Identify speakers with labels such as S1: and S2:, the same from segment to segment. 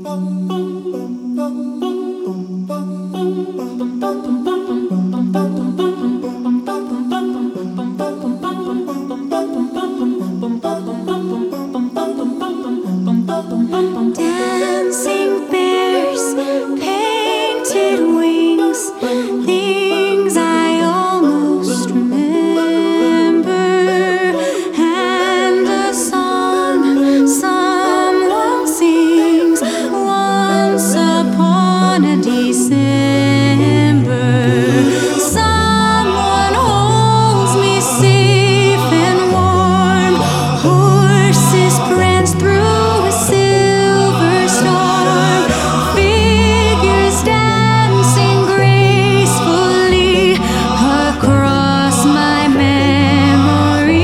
S1: Dancing bears, painted wings, things I almost remember, and a song someone sings once upon a December. Someone holds me safe and warm, horses prance through a silver storm, figures dancing gracefully across my memory.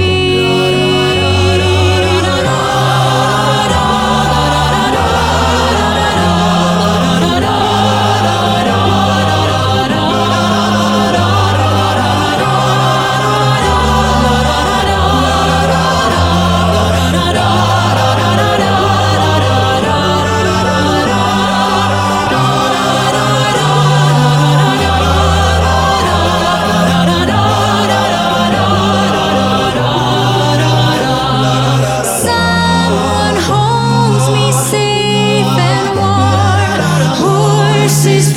S1: Someone holds me safe and warm, horses